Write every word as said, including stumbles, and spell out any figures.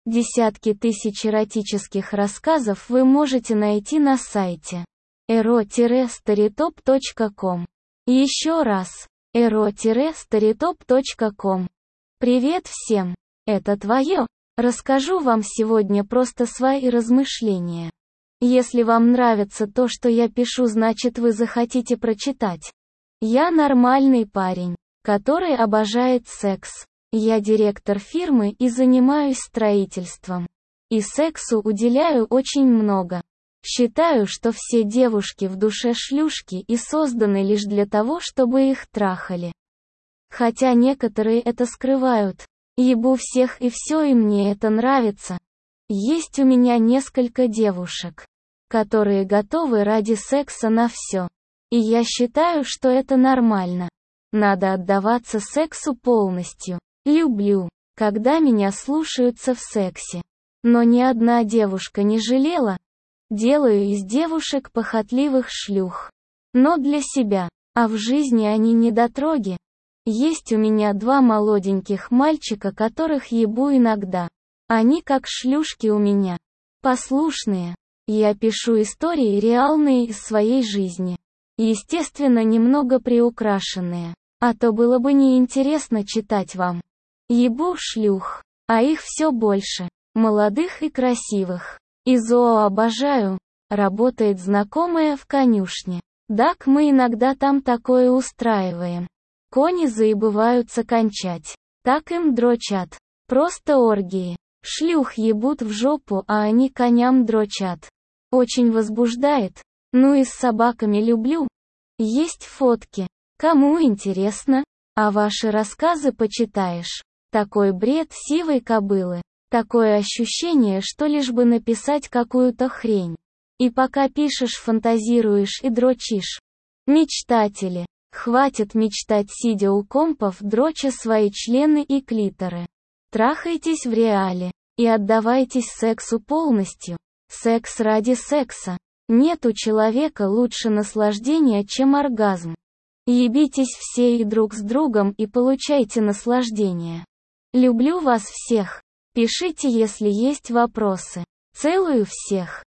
Десятки тысяч эротических рассказов вы можете найти на сайте эро старитоп точка ком. Еще раз, эро старитоп точка ком. Привет всем! Это твое. Расскажу вам сегодня просто свои размышления. Если вам нравится то, что я пишу, значит вы захотите прочитать. Я нормальный парень, который обожает секс. Я директор фирмы и занимаюсь строительством. И сексу уделяю очень много. Считаю, что все девушки в душе шлюшки и созданы лишь для того, чтобы их трахали. Хотя некоторые это скрывают. Ебу всех и все, и мне это нравится. Есть у меня несколько девушек, которые готовы ради секса на все. И я считаю, что это нормально. Надо отдаваться сексу полностью. Люблю, когда меня слушаются в сексе. Но ни одна девушка не жалела. Делаю из девушек похотливых шлюх. Но для себя. А в жизни они недотроги. Есть у меня два молоденьких мальчика, которых ебу иногда. Они как шлюшки у меня. Послушные. Я пишу истории реальные из своей жизни. Естественно, немного приукрашенные. А то было бы неинтересно читать вам. Ебу шлюх, а их все больше. Молодых и красивых. И зоо обожаю. Работает знакомая в конюшне. Так мы иногда там такое устраиваем. Кони заебываются кончать. Так им дрочат. Просто оргии. Шлюх ебут в жопу, а они коням дрочат. Очень возбуждает. Ну и с собаками люблю. Есть фотки. Кому интересно? А ваши рассказы почитаешь. Такой бред сивой кобылы. Такое ощущение, что лишь бы написать какую-то хрень. И пока пишешь, фантазируешь и дрочишь. Мечтатели. Хватит мечтать, сидя у компов, дроча свои члены и клиторы. Трахайтесь в реале. И отдавайтесь сексу полностью. Секс ради секса. Нет у человека лучше наслаждения, чем оргазм. Ебитесь все и друг с другом и получайте наслаждение. Люблю вас всех. Пишите, если есть вопросы. Целую всех.